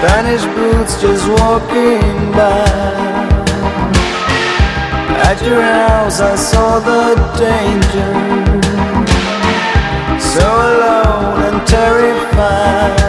Spanish boots just walking by. At your house I saw the danger, so alone and terrified.